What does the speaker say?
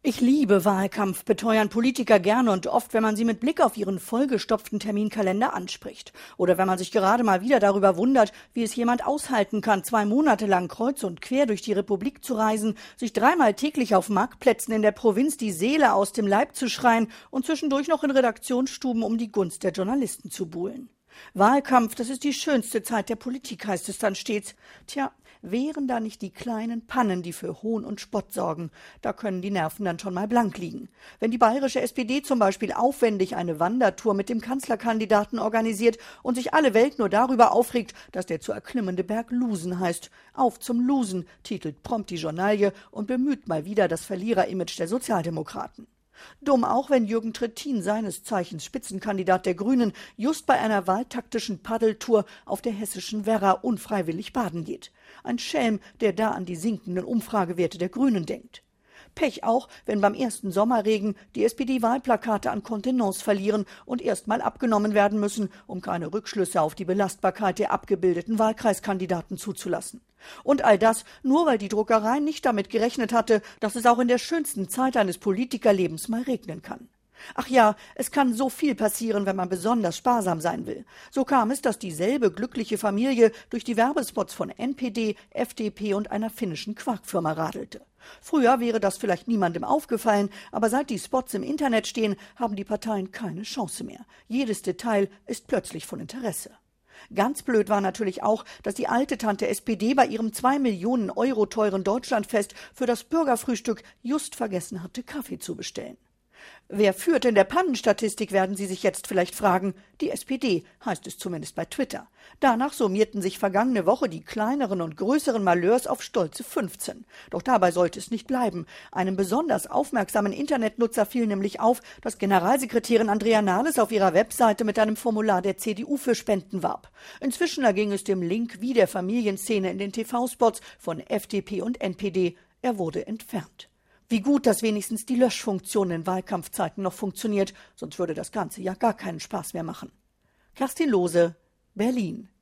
Ich liebe Wahlkampf, beteuern Politiker gerne und oft, wenn man sie mit Blick auf ihren vollgestopften Terminkalender anspricht. Oder wenn man sich gerade mal wieder darüber wundert, wie es jemand aushalten kann, 2 Monate lang kreuz und quer durch die Republik zu reisen, sich dreimal täglich auf Marktplätzen in der Provinz die Seele aus dem Leib zu schreien und zwischendurch noch in Redaktionsstuben um die Gunst der Journalisten zu buhlen. Wahlkampf, das ist die schönste Zeit der Politik, heißt es dann stets. Tja, wären da nicht die kleinen Pannen, die für Hohn und Spott sorgen, da können die Nerven dann schon mal blank liegen. Wenn die bayerische SPD zum Beispiel aufwendig eine Wandertour mit dem Kanzlerkandidaten organisiert und sich alle Welt nur darüber aufregt, dass der zu erklimmende Berg Lusen heißt. Auf zum Lusen, titelt prompt die Journalie und bemüht mal wieder das Verliererimage der Sozialdemokraten. Dumm auch, wenn Jürgen Trittin, seines Zeichens Spitzenkandidat der Grünen, just bei einer wahltaktischen Paddeltour auf der hessischen Werra unfreiwillig baden geht. Ein Schelm, der da an die sinkenden Umfragewerte der Grünen denkt. Pech auch, wenn beim ersten Sommerregen die SPD-Wahlplakate an Kontenance verlieren und erst mal abgenommen werden müssen, um keine Rückschlüsse auf die Belastbarkeit der abgebildeten Wahlkreiskandidaten zuzulassen. Und all das nur, weil die Druckerei nicht damit gerechnet hatte, dass es auch in der schönsten Zeit eines Politikerlebens mal regnen kann. Ach ja, es kann so viel passieren, wenn man besonders sparsam sein will. So kam es, dass dieselbe glückliche Familie durch die Werbespots von NPD, FDP und einer finnischen Quarkfirma radelte. Früher wäre das vielleicht niemandem aufgefallen, aber seit die Spots im Internet stehen, haben die Parteien keine Chance mehr. Jedes Detail ist plötzlich von Interesse. Ganz blöd war natürlich auch, dass die alte Tante SPD bei ihrem 2 Millionen Euro teuren Deutschlandfest für das Bürgerfrühstück just vergessen hatte, Kaffee zu bestellen. Wer führt in der Pannenstatistik, werden Sie sich jetzt vielleicht fragen. Die SPD, heißt es zumindest bei Twitter. Danach summierten sich vergangene Woche die kleineren und größeren Malheurs auf stolze 15. Doch dabei sollte es nicht bleiben. Einem besonders aufmerksamen Internetnutzer fiel nämlich auf, dass Generalsekretärin Andrea Nahles auf ihrer Webseite mit einem Formular der CDU für Spenden warb. Inzwischen erging es dem Link wie der Familienszene in den TV-Spots von FDP und NPD. Er wurde entfernt. Wie gut, dass wenigstens die Löschfunktion in Wahlkampfzeiten noch funktioniert, sonst würde das Ganze ja gar keinen Spaß mehr machen. Kerstin Lohse, Berlin.